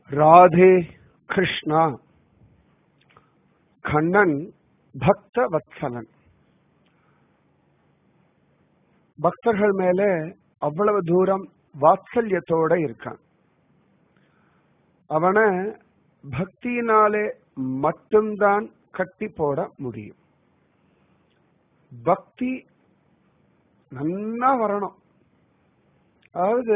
ராதே கிருஷ்ணா. கண்ணன் பக்த வத்சலன். பக்தர்கள் மேல அவ்வளவு தூரம் வாத்சல்யத்தோட இருக்கான். அவனை பக்தியினாலே மட்டும்தான் கட்டி போட முடியும். பக்தி நன்னா வரணும். அதாவது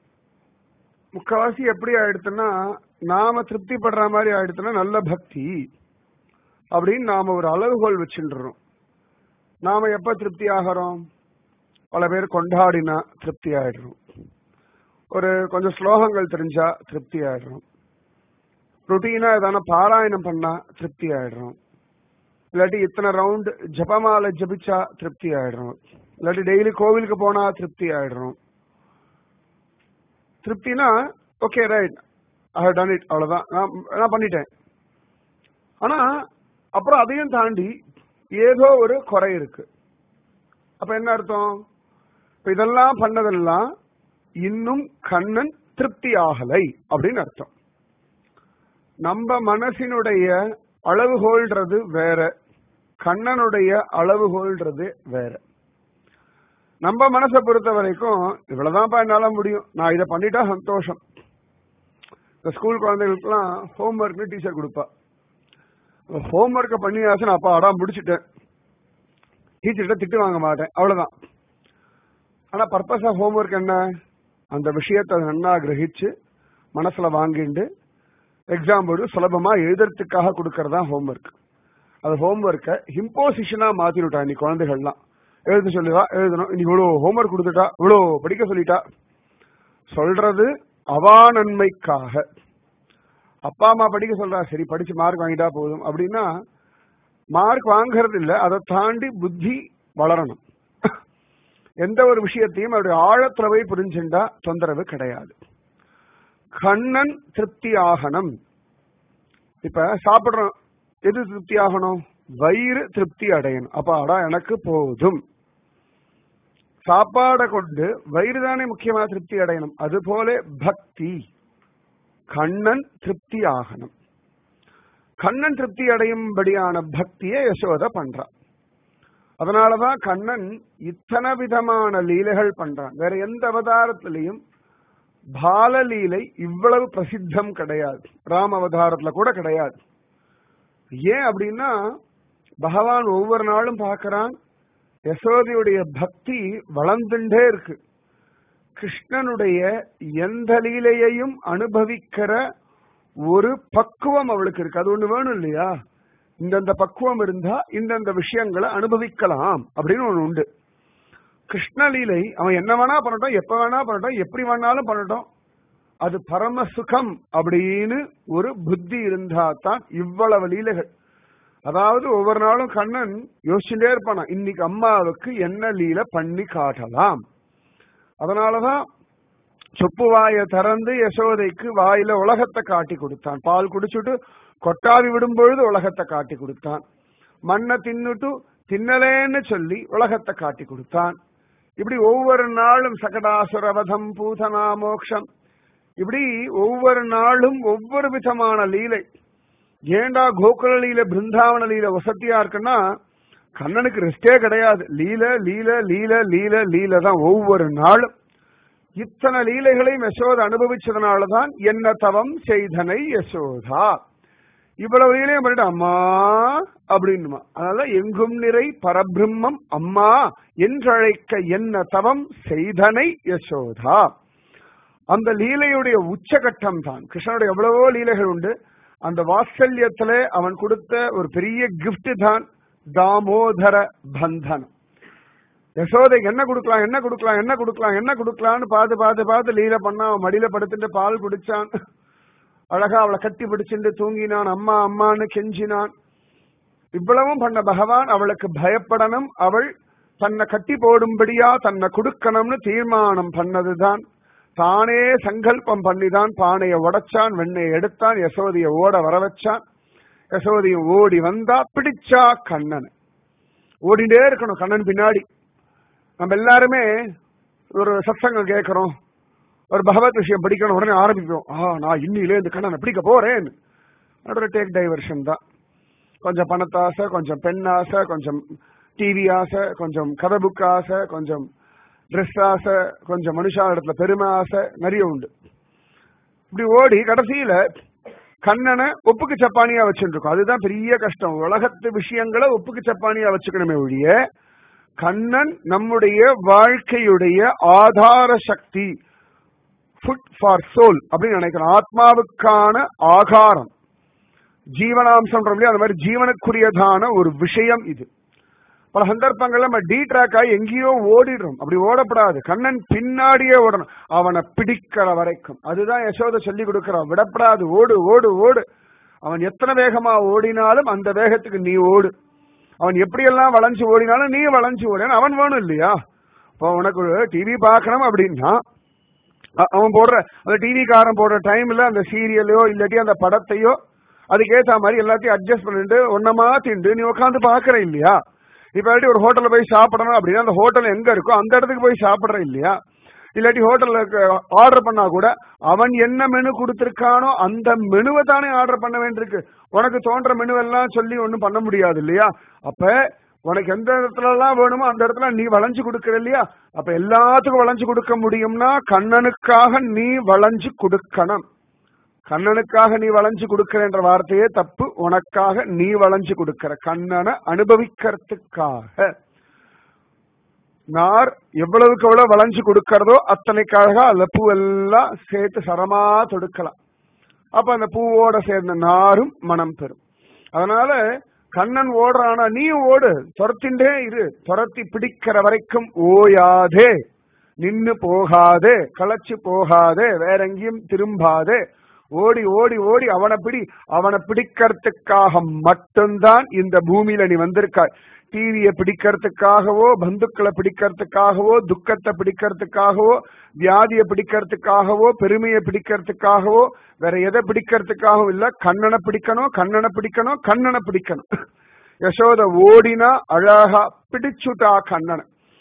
முக்காவாசி எப்படி ஆயிடுத்துன்னா, நாம திருப்தி படுற மாதிரி ஆயிடுத்துன்னா நல்ல பக்தி அப்படின்னு நாம ஒரு அளவுகோல் வச்சுருறோம். நாம எப்ப திருப்தி ஆகிறோம்? பல பேர் கொண்டாடினா திருப்தி ஆயிடுறோம், ஒரு கொஞ்சம் ஸ்லோகங்கள் தெரிஞ்சா திருப்தி ஆயிடுறோம், ரொட்டீனா ஏதான பாராயணம் பண்ணா திருப்தி ஆயிடுறோம், இல்லாட்டி இத்தனை ரவுண்ட் ஜபமாலை ஜபிச்சா திருப்தி ஆயிடுறோம், இல்லாட்டி டெய்லி கோவிலுக்கு போனா திருப்தி ஆயிடுறோம். திருப்தினா okay right, I have done it, அவ்வளவுதான், நான் பண்ணிட்டேன். ஆனா அப்புறம் அதையும் தாண்டி ஏதோ ஒரு குறை இருக்கு. அப்ப என்ன அர்த்தம்? இதெல்லாம் பண்ணதெல்லாம் இன்னும் கண்ணன் திருப்தி ஆகலை அப்படின்னு அர்த்தம். நம்ம மனசினுடைய அளவுகோல்றது வேற, கண்ணனுடைய அளவுகோல்றது வேற. நம்ம மனசை பொறுத்த வரைக்கும் இவ்வளவுதான்ப்பா என்னால முடியும், நான் இதை பண்ணிட்டா சந்தோஷம். இந்த ஸ்கூல் குழந்தைகளுக்குலாம் ஹோம்ஒர்க்னு டீச்சர் கொடுப்பா. ஹோம்ஒர்க்கை பண்ணியாச்சு நான் அப்பா அடா முடிச்சுட்டேன், டீச்சர்கிட்ட திட்டு வாங்க மாட்டேன், அவ்வளவுதான். ஆனா பர்பஸ் ஆஃப் ஹோம்ஒர்க் என்ன? அந்த விஷயத்தை நன்னா கிரகிச்சு மனசுல வாங்கிண்டு எக்ஸாம் போர்டு சுலபமா எழுதுறதுக்காக கொடுக்கறதா ஹோம்ஒர்க். அது ஹோம்ஒர்க்கை இம்போசிஷனா மாத்தினுட்டா இன்னைக்கு குழந்தைகள்லாம். எழுத சொல்லுவா, எழுதணும், இன்னைக்கு இவ்வளோ ஹோம்ஒர்க் கொடுத்துட்டா, இவ்வளோ படிக்க சொல்லிட்டா. சொல்றது அவா நன்மைக்காக. அப்பா அம்மா படிக்க சொல்றா, சரி படிச்சு மார்க் வாங்கிட்டா போதும் அப்படின்னா மார்க் வாங்கறது இல்லை, அதை தாண்டி புத்தி வளரணும். எந்த ஒரு விஷயத்தையும் அவருடைய ஆழத்துல போய் புரிஞ்சுண்டா தொந்தரவு கிடையாது. கண்ணன் திருப்தி ஆகணும். இப்ப சாப்பிடுறோம், எது திருப்தி ஆகணும்? வயிறு திருப்தி அடையணும். அப்ப அடா எனக்கு போதும். சாப்பாடை கொண்டு வயிறு தானே முக்கியமா திருப்தி அடையணும். அதுபோல பக்தி, கண்ணன் திருப்தி ஆகணும். கண்ணன் திருப்தி அடையும்படியான பக்தியை யசோதை பண்றான். அதனாலதான் கண்ணன் இத்தனை விதமான லீலைகள் பண்றான். வேற எந்த அவதாரத்திலையும் பாலலீலை இவ்வளவு பிரசித்தம் கிடையாது, ராம அவதாரத்துல கூட கிடையாது. ஏன் அப்படின்னா பகவான் ஒவ்வொரு நாளும் பார்க்கறான், யசோதையுடைய பக்தி வளர்ந்துட்டே இருக்கு. கிருஷ்ணனுடைய எந்த லீலையையும் அனுபவிக்கிற ஒரு பக்குவம் அவளுக்கு இருக்கு. அது ஒண்ணு வேணும் இல்லையா? இந்தந்த பக்குவம் இருந்தா இந்தந்த விஷயங்களை அனுபவிக்கலாம் அப்படின்னு ஒண்ணு உண்டு. கிருஷ்ணலீலை அவன் என்ன வேணா பண்ணட்டும், எப்ப வேணா பண்ணட்டும், எப்படி வேணாலும் பண்ணட்டும், அது பரம சுகம் அப்படின்னு ஒரு புத்தி இருந்தா தான் இவ்வளவு லீலைகள். அதாவது ஒவ்வொரு நாளும் கண்ணன் யோசிச்சுட்டே இருப்பானா, இன்னைக்கு அம்மாவுக்கு என்ன லீலை பண்ணி காட்டலாம். அதனாலதான் சொப்பு வாயை திறந்து யசோதைக்கு வாயில உலகத்தை காட்டி கொடுத்தான். பால் குடிச்சுட்டு கொட்டாவி விடும் பொழுது உலகத்தை காட்டி கொடுத்தான். மண்ணை தின்னுட்டு தின்னலேன்னு சொல்லி உலகத்தை காட்டி கொடுத்தான். இப்படி ஒவ்வொரு நாளும் சகடாசுரவதம் பூதனா மோக்ஷம், இப்படி ஒவ்வொரு நாளும் ஒவ்வொரு விதமான லீலை. ஏண்டா கோகுல லீல பிருந்தாவன லீல வசதியா இருக்குன்னா கண்ணனுக்கு ரெஸ்டே கிடையாது. லீல லீல லீல லீல லீல தான் ஒவ்வொரு நாளும். இத்தனை லீலைகளையும் யசோதை அனுபவிச்சதுனாலதான் என்ன தவம் செய்தனை யசோதா, இவ்வளவு லீலையும் பண்ணிட்டு அம்மா அப்படின்னுமா. அதனால எங்கும் நிறை பரபிரம்மம் அம்மா என்றழைக்க என்ன தவம் செய்தனை யசோதா. அந்த லீலையுடைய உச்சகட்டம் தான். கிருஷ்ணனுடைய எவ்வளவோ லீலைகள் உண்டு. அந்த வாத்சல்யத்துல அவன் கொடுத்த ஒரு பெரிய கிஃப்ட் தான் தாமோதர பந்தனம். யசோதைக்கு என்ன கொடுக்கலாம் என்ன கொடுக்கலாம் என்ன கொடுக்கலாம் என்ன கொடுக்கலான்னு பார்த்து பார்த்து பார்த்து லீலை பண்ணா. அவன் மடியில படுத்துட்டு பால் குடிச்சான், அழகா அவளை கட்டி பிடிச்சுட்டு தூங்கினான், அம்மா அம்மான்னு கெஞ்சினான். இவ்வளவும் பண்ண பகவான் அவளுக்கு பயப்படணும், அவள் தன்னை கட்டி போடும்படியா தன்னை கொடுக்கணும்னு தீர்மானம் பண்ணதுதான். தானே சங்கல்பம் பண்ணிதான் பானையை உடைச்சான், வெண்ணெயை எடுத்தான், யசோதைய ஓட வர வச்சான். யசோதைய ஓடி வந்தா பிடிச்சா கண்ணன். ஓடிண்டே இருக்கணும் கண்ணன் பின்னாடி. நம்ம எல்லாருமே ஒரு சத்சங்கம் கேட்கிறோம், ஒரு பகவத் விஷயம் படிக்கணும் உடனே ஆரம்பிப்போம். நான் இன்னிலே இந்த கண்ணனை பிடிக்க போறேன். அதோட டேக் டைவர்ஷன் தான். கொஞ்சம் பணத்தாசை, கொஞ்சம் பெண் ஆசை, கொஞ்சம் டிவி ஆசை, கொஞ்சம் கதை புக் ஆசை, கொஞ்சம் ட்ரெஸ் ஆசை, கொஞ்சம் மனுஷா இடத்துல பெருமை ஆசை, நிறைய உண்டு. இப்படி ஓடி கடைசியில கண்ணனை ஒப்புக்கு சப்பானியா வச்சுருக்கோம். அதுதான் பெரிய கஷ்டம். உலகத்து விஷயங்களை ஒப்புக்கு சப்பானியா வச்சுக்கணுமே ஒழிய கண்ணன் நம்முடைய வாழ்க்கையுடைய ஆதார சக்தி, ஃபுட் ஃபார் சோல் அப்படின்னு நினைக்கிறோம். ஆத்மாவுக்கான ஆகாரம், ஜீவனாம்சம், அந்த மாதிரி ஜீவனுக்குரியதான ஒரு விஷயம் இது. பல சந்தர்ப்பங்கள்ல நம்ம டி ட்ராக் ஆகி எங்கேயோ ஓடிடுறோம். அப்படி ஓடப்படாது. கண்ணன் பின்னாடியே ஓடணும், அவனை பிடிக்கிற வரைக்கும். அதுதான் யசோதை சொல்லி கொடுக்கிறான். விடப்படாது, ஓடு ஓடு ஓடு. அவன் எத்தனை வேகமா ஓடினாலும் அந்த வேகத்துக்கு நீ ஓடு. அவன் எப்படியெல்லாம் வளைஞ்சு ஓடினாலும் நீ வளைஞ்சு ஓடு. அவன் வேணும் இல்லையா? இப்போ உனக்கு ஒரு டிவி பார்க்கணும் அப்படின்னா அவன் போடுற அந்த டிவிக்காரன் போடுற டைம்ல அந்த சீரியலையோ இல்லாட்டி அந்த படத்தையோ அதுக்கேற்ற மாதிரி எல்லாத்தையும் அட்ஜஸ்ட் பண்ணிட்டு ஒன்னமா திண்டு நீ உட்காந்து பாக்குற இல்லையா? இப்ப ஒரு ஹோட்டல்ல போய் சாப்பிடணும் அப்படின்னா அந்த ஹோட்டல் எங்க இருக்கோ அந்த இடத்துக்கு போய் சாப்பிடுற இல்லையா? இல்லாட்டி ஹோட்டல்ல ஆர்டர் பண்ணா கூட அவன் என்ன மெனு கொடுத்திருக்கானோ அந்த மெனுவை தானே ஆர்டர் பண்ண வேண்டியிருக்கு. உனக்கு தோன்ற மெனு எல்லாம் சொல்லி ஒன்னும் பண்ண முடியாது இல்லையா? அப்ப உனக்கு எந்த இடத்துல எல்லாம் வேணுமோ அந்த இடத்துல நீ வளைஞ்சு கொடுக்கற இல்லையா? அப்ப எல்லாத்துக்கும் வளைஞ்சு கொடுக்க முடியும்னா கண்ணனுக்காக நீ வளைஞ்சு கொடுக்கணும். கண்ணனுக்காக நீ வளைஞ்சு கொடுக்கறன்ற வார்த்தையே தப்பு. உனக்காக நீ வளைஞ்சு கொடுக்கற, கண்ணனை அனுபவிக்கிறதுக்காக. நார் எவ்வளவுக்கு எவ்வளவு வளைஞ்சு கொடுக்கறதோ அத்தனைக்காக அந்த பூ எல்லாம் சேர்த்து சரமா தொடுக்கலாம். அப்ப அந்த பூவோட சேர்ந்த நாரும் மனம் பெறும். அதனால கண்ணன் ஓடுறானா நீ ஓடு, துரத்தின்றே இரு. துரத்தி பிடிக்கிற வரைக்கும் ஓயாதே, நின்னு போகாதே, களைச்சு போகாதே, வேற எங்கேயும் திரும்பாதே. ஓடி ஓடி ஓடி அவனை பிடி. அவனை பிடிக்கிறதுக்காக மட்டும்தான் இந்த பூமியில நீ வந்திருக்காய். டிவியை பிடிக்கிறதுக்காகவோ, பந்துக்களை பிடிக்கிறதுக்காகவோ, துக்கத்தை பிடிக்கிறதுக்காகவோ, வியாதியை பிடிக்கிறதுக்காகவோ, பெருமையை பிடிக்கிறதுக்காகவோ, வேற எதை பிடிக்கிறதுக்காகவும் இல்ல. கண்ணனை பிடிக்கணும், கண்ணனை பிடிக்கணும், கண்ணனை பிடிக்கணும். யசோத ஓடினா அழகா பிடிச்சுட்டா கண்ணனை.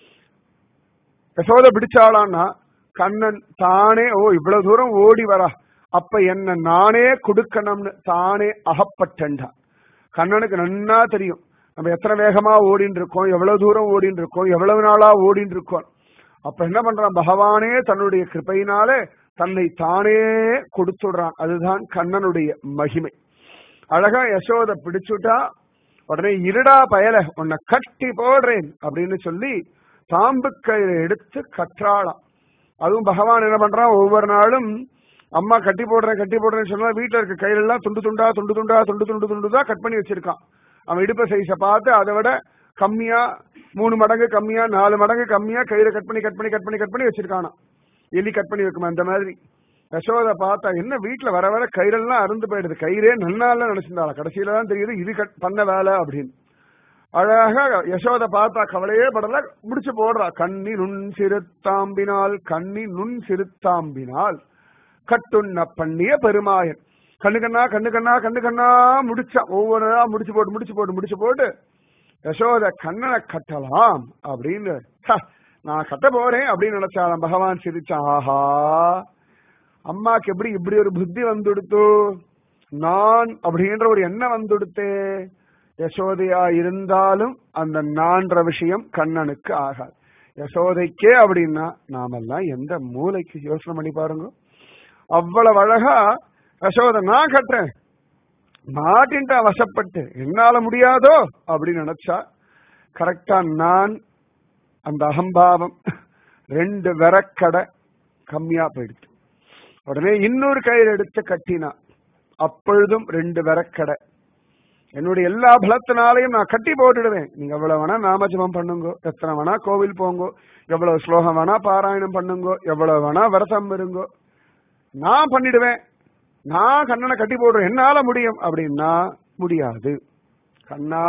யசோத பிடிச்சாளான்னா கண்ணன் தானே இவ்வளவு தூரம் ஓடி வரா, அப்ப என்ன நானே கொடுக்கணும்னு தானே அகப்பட்டா. கண்ணனுக்கு நன்னா தெரியும் நம்ம எத்தனை வேகமா ஓடின்னு இருக்கோம், எவ்வளவு தூரம் ஓடின்னு இருக்கோம், எவ்வளவு நாளா ஓடின்னு இருக்கோம். அப்ப என்ன பண்றான்? பகவானே தன்னுடைய கிருபையினாலே தன்னை தானே கொடுத்துடுறான். அதுதான் கண்ணனுடைய மகிமை. அழகா யசோத பிடிச்சுட்டா உடனே இருடா பயல உன்னை கட்டி போடுறேன் அப்படின்னு சொல்லி தாம்பு கயிறை எடுத்து கற்றாளாம். அதுவும் பகவான் என்ன பண்றான்? ஒவ்வொரு நாளும் அம்மா கட்டி போடுறேன்னு சொன்னா வீட்டுல இருக்க கயிறெல்லாம் துண்டு துண்டா துண்டு துண்டா துண்டு துண்டு துண்டுதா கட் பண்ணி வச்சிருக்கான். அவன் இடுப்ப சைஸ பார்த்து அதை விட கம்மியா 3 மடங்கு கம்மியா 4 மடங்கு கம்மியா கயிறை கட் பண்ணி கட் பண்ணி கட் பண்ணி கட் பண்ணி வச்சிருக்கானா. எலி கட் பண்ணி வைக்குமா அந்த மாதிரி. யசோத பார்த்தா என்ன வீட்டுல வர வர கயிறெல்லாம் அருந்து போயிடுது, கயிறே நன்னால நினைச்சிருந்தாளா. கடைசியில தான் தெரியுது இது கட் பண்ண வேலை அப்படின்னு. அழகா யசோத பார்த்தா கவலையே படல, முடிச்சு போடுறா. கண்ணி நுண் சிறுத்தாம்பினால், கண்ணி நுண் சிறுத்தாம்பினால் கட்டுண்ண பண்ணிய பெருமாயன். கண்ணு கண்ணா கண்ணு கண்ணா கண்ணு கண்ணா முடிச்சா. ஒவ்வொரு முடிச்சு போட்டு முடிச்சு போட்டு முடிச்சு போட்டு யசோத கண்ணனை கட்டலாம் அப்படின்னு நான் கட்ட போறேன் அப்படின்னு நினைச்சாலாம். பகவான் சிரிச்சான். ஆஹா, அம்மாக்கு எப்படி இப்படி ஒரு புத்தி வந்துடுத்து, நான் அப்படின்ற ஒரு எண்ணம் வந்துடுத்தே. யசோதையா இருந்தாலும் அந்த நான்ற விஷயம் கண்ணனுக்கு ஆகாது. யசோதைக்கே அப்படின்னா நாமெல்லாம் எந்த மூளைக்கு? யோசனை பண்ணி பாருங்க. அவ்வளவு அழகா யசோதை நான் கட்டுறேன் மாட்டின்ட்டா வசப்பட்டு, என்னால முடியாதோ அப்படின்னு நினைச்சா கரெக்டா நான் அந்த அகம்பாவம் 2 விரக்கடை கம்மியா போயிடுச்சு. உடனே இன்னொரு கயிறு எடுத்து கட்டினா, அப்பொழுதும் 2 விரக்கடை. என்னுடைய எல்லா பலத்தினாலையும் நான் கட்டி போட்டுடுவேன். நீங்க எவ்வளவு வேணா நாமஜபம் பண்ணுங்கோ, எத்தனை வேணா கோவில் போங்கோ, எவ்வளவு ஸ்லோகம் வேணா பாராயணம் பண்ணுங்கோ, எவ்வளவு வேணா விரதம் இருங்கோ, நான் பண்ணிடுவேன். நான் கண்ணனை கட்டி போடுறேன், என்னால முடியும் அப்படின்னா முடியாது. கண்ணா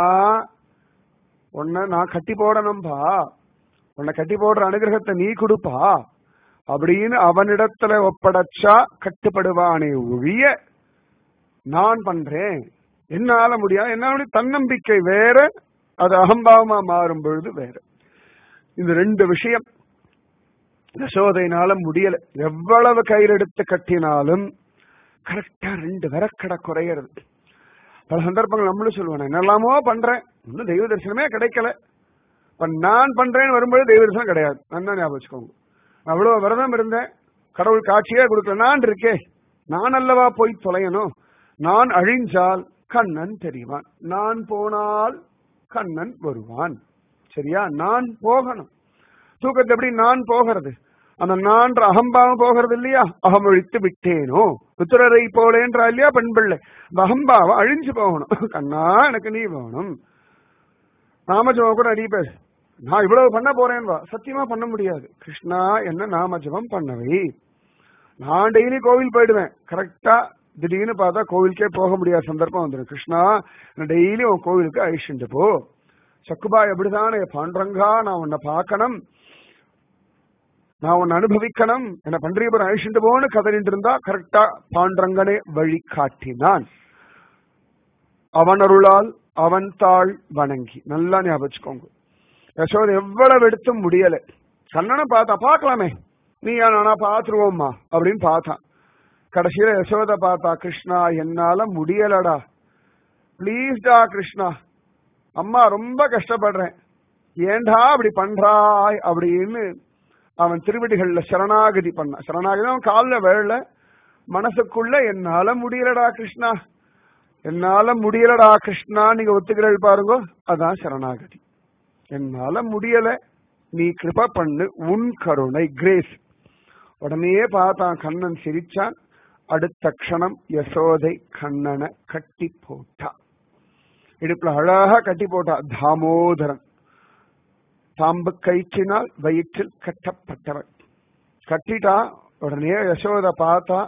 உன்னை நான் கட்டி போடணும்பா, உன்னை கட்டி போடுற அனுகிரகத்தை நீ கொடுப்பா அப்படின்னு அவனிடத்துல ஒப்படைச்சா கட்டுப்படுவானே ஒழிய நான் பண்றேன் என்னால முடியாது, என்னால தன்னம்பிக்கை வேற, அது அகம்பாவமா மாறும் பொழுது வேற. இந்த 2 விஷயம் யசோதையினால முடியல. எவ்வளவு கையில் எடுத்து கட்டினாலும் கரெக்டா 2 விரக்கடை குறையிறது. பல சந்தர்ப்பங்கள் நம்மளும் சொல்லுவேன், என்னெல்லாமோ பண்றேன், இன்னும் தெய்வ தரிசனமே கிடைக்கல. இப்ப நான் பண்றேன்னு வரும்போது தெய்வ தரிசனம் கிடையாது. நல்லா ஞாபகம் வச்சுக்கோங்க. அவ்வளவு விரதம் இருந்தேன், கடவுள் காட்சியே கொடுக்கல. நான் இருக்கேன், நான் அல்லவா போய் தொலையணும். நான் அழிஞ்சால் கண்ணன் தெரிவான், நான் போனால் கண்ணன் வருவான். சரியா? நான் போகணும். தூக்கத்தை எப்படி நான் போகிறது? அந்த நான்ற அகம்பாவம் போகிறது இல்லையா? அகமொழித்து விட்டேனோ உத்தரரை போலேன்றா இல்லையா பெண் பிள்ளை? அந்த அகம்பாவம் அழிஞ்சு போகணும். கண்ணா எனக்கு நீ வேணும். நாமஜபம் கூட நிறைய பேர், நான் இவ்வளவு பண்ண போறேன் வா, சத்தியமா பண்ண முடியாது. கிருஷ்ணா என்ன நாமஜபம் பண்ணவை. நான் டெய்லி கோவில் போயிடுவேன், கரெக்டா திடீர்னு பார்த்தா கோவிலுக்கே போக முடியாத சந்தர்ப்பம் வந்துடும். கிருஷ்ணா டெய்லி உன் கோவிலுக்கு அழிச்சுட்டு போ. சக்குபா எப்படிதானே பாண்டரங்கா, நான் உன்னை பார்க்கணும், நான் உன்னை அனுபவிக்கணும், என்ன பன்றியபுரம் அழிச்சுட்டு போன்னு கதறிட்டு இருந்தா கரெக்டா பாண்டரங்கனே வழி காட்டினான். அவன் அருளால் அவன் தாள் வணங்கி. நல்லா ஞாபகம் வச்சுக்கோங்க. யசோதை எவ்வளவு எடுத்தும் முடியல. கண்ணனை பார்த்தா பார்க்கலாமே, நீ நானா பாத்துருவோம்மா அப்படின்னு பார்த்தான். கடைசியில யசோதை பார்த்தா, கிருஷ்ணா என்னால முடியலடா, பிளீஸ்டா கிருஷ்ணா, அம்மா ரொம்ப கஷ்டப்படுறேன், ஏண்டா அப்படி பண்றாய் அப்படின்னு அவன் திருவடிகள்ல சரணாகதி பண்ணான். சரணாகதி அவன் காலில் வேழ, மனசுக்குள்ள என்னால முடியலடா கிருஷ்ணா, என்னால முடியலடா கிருஷ்ணா நீங்க ஒத்துக்கிறீர்கள் பாருங்க, அதான் சரணாகதி. என்னால முடியல, நீ கிருபா பண்ணு, உன் கருணை கிரேஸ். உடனே பார்த்தான், கண்ணன் சிரிச்சான். அடுத்த க்ஷணம் யசோதை கண்ணனை கட்டி போட்டா. இடுப்புல அழகா கட்டி போட்டா. தாமோதரன், பாம்பு கயிற்றினால் வயிற்றில் கட்டப்பட்டவன். கட்டிட்டா. உடனே யசோதை பார்த்தா,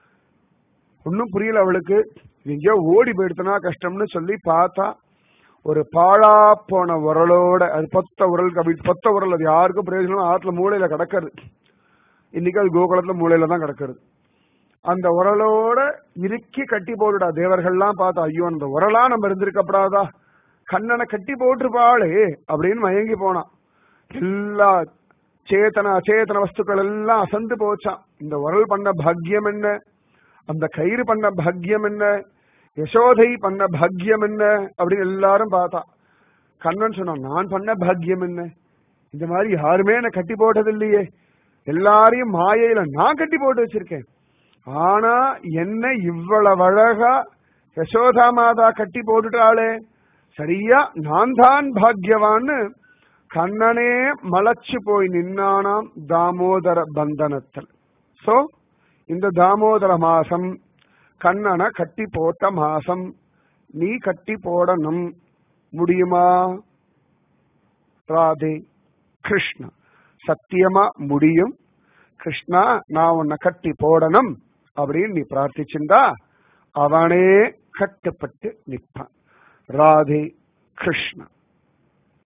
ஒன்னும் புரியல அவளுக்கு. எங்கேயோ ஓடி போயிடுத்துனா கஷ்டம்னு சொல்லி பார்த்தா, ஒரு பாழா போன உரலோட, அது பொத்த உரல், பொத்த உரல், அது யாருக்கும் பிரயோஜனம், ஆத்துல மூளையில கிடக்கிறது. இன்னைக்கு அது கோகுலத்துல மூளையில தான் கிடக்கிறது. அந்த உரலோட இறுக்கி கட்டி போட்டுடா. தேவர்கள்லாம் பார்த்தா, ஐயோ அந்த உரலா நம்ம இருந்திருக்கப்படாதா, கண்ணனை கட்டி போட்டுருப்பாளே அப்படின்னு மயங்கி போனான். எல்லா சேத்தன அச்சேதன வஸ்துக்கள் எல்லாம் அசந்து போச்சான். இந்த உரல் பண்ண பாக்கியம் என்ன, அந்த கயிறு பண்ண பாக்கியம் என்ன, யசோதை பண்ண பாக்கியம் என்ன அப்படின்னு எல்லாரும் பார்த்தா. கண்ணன் சொன்னான், நான் பண்ண பாக்கியம் என்ன, இந்த மாதிரி யாருமே என்ன கட்டி போட்டது இல்லையே, எல்லாரையும் மாயையில நான் கட்டி போட்டு வச்சிருக்கேன், ஆனா என்ன இவ்வளவு அழகா யசோதா மாதா கட்டி போட்டுட்டாளே, சரியா நான் தான் பாக்யவான்னு கண்ணனே மலைச்சு போய் நின்னானாம் தாமோதர பந்தனத்தில். சோ இந்த தாமோதர மாசம் கண்ணனை கட்டி போட்ட மாசம். நீ கட்டி போடணும், முடியுமா? ராதே கிருஷ்ணா, சத்தியமா முடியும். கிருஷ்ணா நான் உன்னை கட்டி போடணும் அப்படின்னு நீ பிரார்த்திச்சிருந்தா அவனே கட்டுப்பட்டு நிற்பான். ராதே கிருஷ்ணா.